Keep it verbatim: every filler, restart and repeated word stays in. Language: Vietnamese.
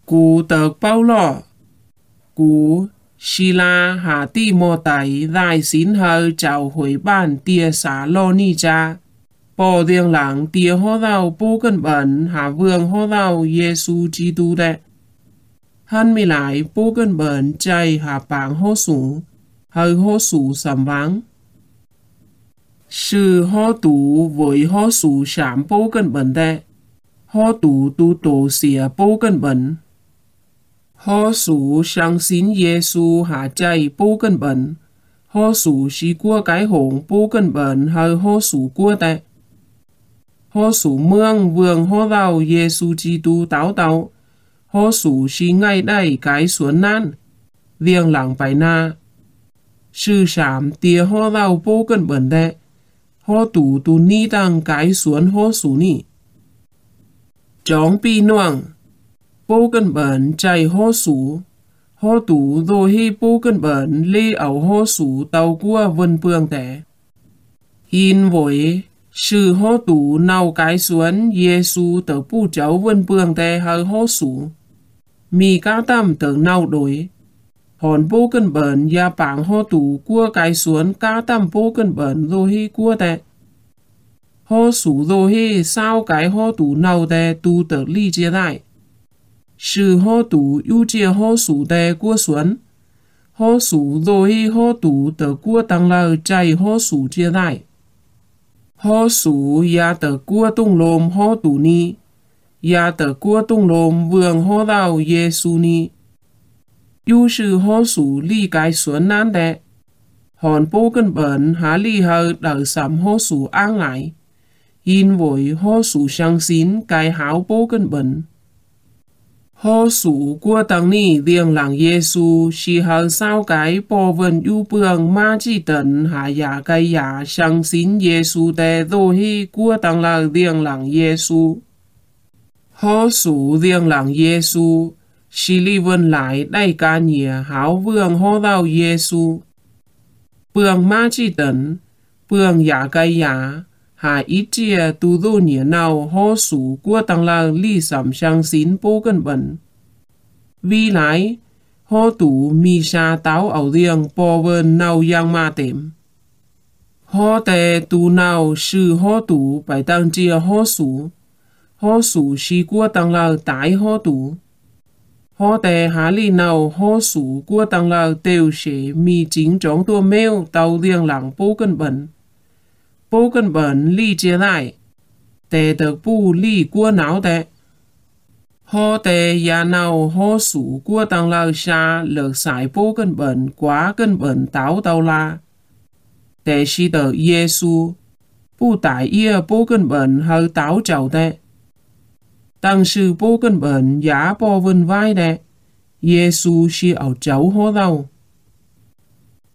Cụ tờ bao lọ. Cụ xì la hà ti mô tài đại xin hờ chào hồi bàn tia xá lô ni cha. Bò điên lặng tia hô đào bố cân bẩn hà vương hô đào Giê-xu Chi-tu đệ. Hắn mi lại bố cân bẩn chay hà bảng hô sủ, hơi hô sủ sầm vắng. Sư hô tủ với hô sủ sảm bố cân bẩn đệ. Hô tủ tu tổ xìa bố cân bẩn. Hô sủ sang xin Giê-xu hà chay bố cân bẩn. Hô sủ xí qua cái hồn bố cân bẩn hơi hô sủ qua đệ. Hô sủ mương vương hô đào Giê-xu Chi-tu táo táo. Hô sủ xí ngay đây cái xuống nan. Viêng lặng bài na. Sư sảm tìa hô đào bố cân bẩn đệ. Hô tủ tu ni tăng cái xuống hô sủ ni. Chóng bi noang. Bố cân bẩn chay hô sủ. Hô tủ đô hi bố cân bẩn lê ảo hô sủ tàu qua vân phương tẻ. Hin vội. Sư hô tủ nào cái xuống Giê-xu tờ bù cháu vân phương tẻ hơi hô sủ. Mì cá tâm tờ nào đối. Hòn bố cân bẩn ya bảng hô tủ qua cái xuống cá tâm bố cân bẩn đô hi qua tẻ. Hô sủ đô hi sao cái hô tủ nào tẻ tu tờ ly chia đại. Sư hô tủ ưu chia hô sủ tẻ qua xuống. Hô sủ đô hi hô tủ tờ qua tăng lờ chay hô sủ chia đại. Hô sủ ya tờ qua tung lồm hô tủ ni. Ya tờ qua tung lồm vương hô đào Giê-xu ni. Ưu sư hô sủ ly cái xuống nan đệ. Hòn bố cân bẩn há ly hờ đỡ sắm hô sủ áng lại. Hin vội hô sủ sang xin cái háo bố cân bẩn. Hô sủ qua tăng ni viêng làng Giê-xu xì hờ sao cái bò vần ưu bường ma chi tần hạ giả cây giả sang xin Giê-xu tè đô hi qua tăng là viêng làng Giê-xu. Hô sủ viêng làng Giê-xu xì li vân lại đầy ca nhìa háo vương hô đào Giê-xu. Bường ma chi tần, bường giả cây giả, hạ ít chia tu đô nhìa nào hô sủ qua tăng là li sắm sang xin bố cân bẩn. Vì lại, hô tủ mì xa táo ảo riêng bò vơn nào yang ma tếm. Hô tè tu nào sư hô tủ bài tăng chia hô sủ. Hô sủ xì qua tăng là tái hô tủ. Hô tè há lì nào hô sủ qua tăng là tiêu xế mì chính trống tua mèo tàu riêng lặng bố cân bẩn. Bố cân bẩn ly chia lại. Tè tờ bù ly qua náo tè. Hô tè ya nào hô sủ qua tăng là xa lợt xài bố cân bẩn quá cân bẩn táo tàu la. Tè xì tờ Giê-xu. Bù tải ia bố cân bẩn hơi táo chào tè. Tăng sư bố cân bẩn giá bò vân vai tè. Giê-xu xì ảo cháu hô đau.